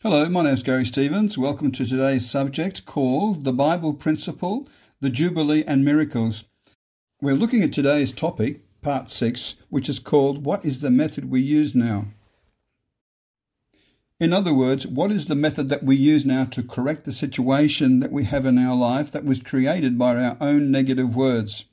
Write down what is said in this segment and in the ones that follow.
Hello, my name is Gary Stevens. Welcome to today's subject called The Bible Principle, the Jubilee and Miracles. We're looking at today's topic, part 6, which is called What is the Method We Use Now? In other words, what is the method that we use now to correct the situation that we have in our life that was created by our own negative words?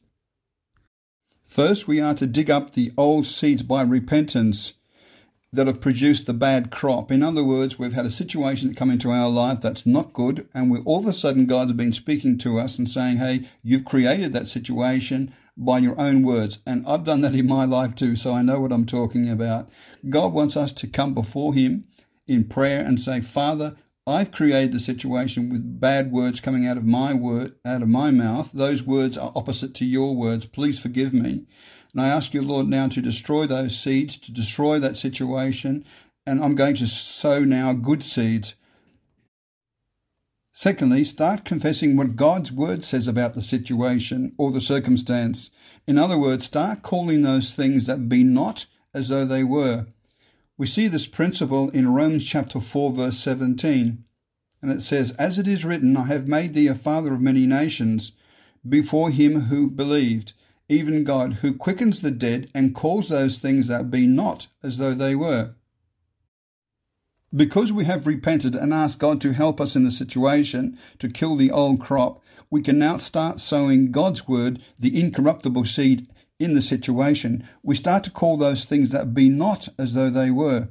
First, we are to dig up the old seeds by repentance that have produced the bad crop. In other words, we've had a situation come into our life that's not good, and all of a sudden God's been speaking to us and saying, hey, you've created that situation by your own words. And I've done that in my life too, so I know what I'm talking about. God wants us to come before Him in prayer and say, Father, I've created the situation with bad words coming out of my mouth. Those words are opposite to your words. Please forgive me. And I ask you, Lord, now to destroy those seeds, to destroy that situation, and I'm going to sow now good seeds. Secondly, start confessing what God's word says about the situation or the circumstance. In other words, start calling those things that be not as though they were. We see this principle in Romans chapter 4, verse 17. And it says, As it is written, I have made thee a father of many nations, before him who believed, even God, who quickens the dead and calls those things that be not as though they were. Because we have repented and asked God to help us in the situation to kill the old crop, we can now start sowing God's word, the incorruptible seed, in the situation. We start to call those things that be not as though they were.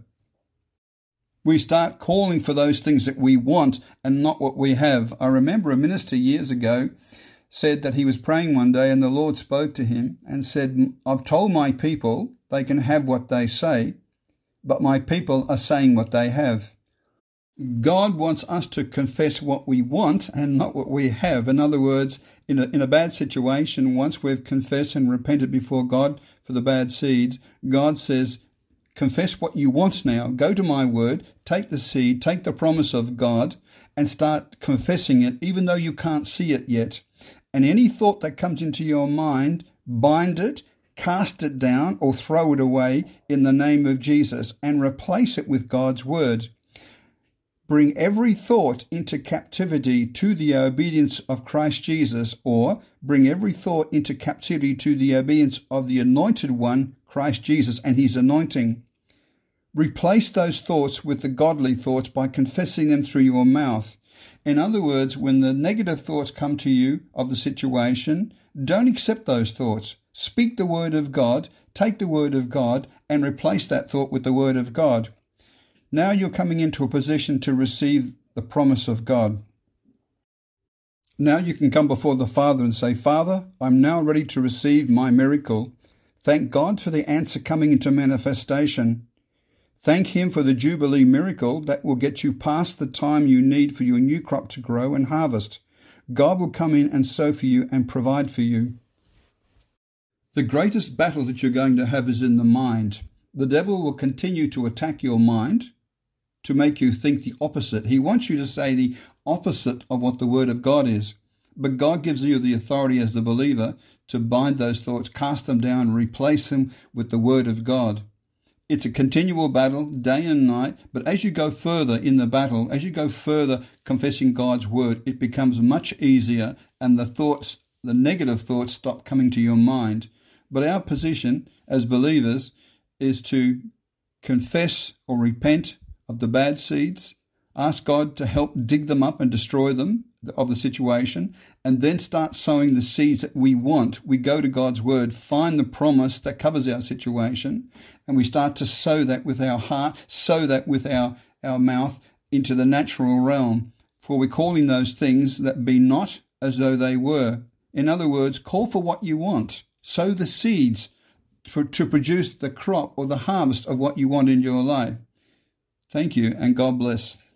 We start calling for those things that we want and not what we have. I remember a minister years ago said that he was praying one day and the Lord spoke to him and said, I've told my people they can have what they say, but my people are saying what they have. God wants us to confess what we want and not what we have. In other words, in a bad situation, once we've confessed and repented before God for the bad seeds, God says, confess what you want now. Go to my word, take the seed, take the promise of God and start confessing it even though you can't see it yet. And any thought that comes into your mind, bind it, cast it down, or throw it away in the name of Jesus and replace it with God's word. Bring every thought into captivity to the obedience of Christ Jesus, or bring every thought into captivity to the obedience of the Anointed One, Christ Jesus, and His anointing. Replace those thoughts with the godly thoughts by confessing them through your mouth. In other words, when the negative thoughts come to you of the situation, don't accept those thoughts. Speak the word of God, take the word of God, and replace that thought with the word of God. Now you're coming into a position to receive the promise of God. Now you can come before the Father and say, Father, I'm now ready to receive my miracle. Thank God for the answer coming into manifestation. Thank Him for the Jubilee miracle that will get you past the time you need for your new crop to grow and harvest. God will come in and sow for you and provide for you. The greatest battle that you're going to have is in the mind. The devil will continue to attack your mind to make you think the opposite. He wants you to say the opposite of what the Word of God is. But God gives you the authority as the believer to bind those thoughts, cast them down, and replace them with the Word of God. It's a continual battle, day and night, but as you go further in the battle, as you go further confessing God's word, it becomes much easier and the negative thoughts stop coming to your mind. But our position as believers is to confess or repent of the bad seeds, ask God to help dig them up and destroy them of the situation, and then start sowing the seeds that we want. We go to God's word, find the promise that covers our situation, and we start to sow that with our heart, sow that with our mouth into the natural realm. For we're calling those things that be not as though they were. In other words, call for what you want. Sow the seeds to produce the crop or the harvest of what you want in your life. Thank you, and God bless.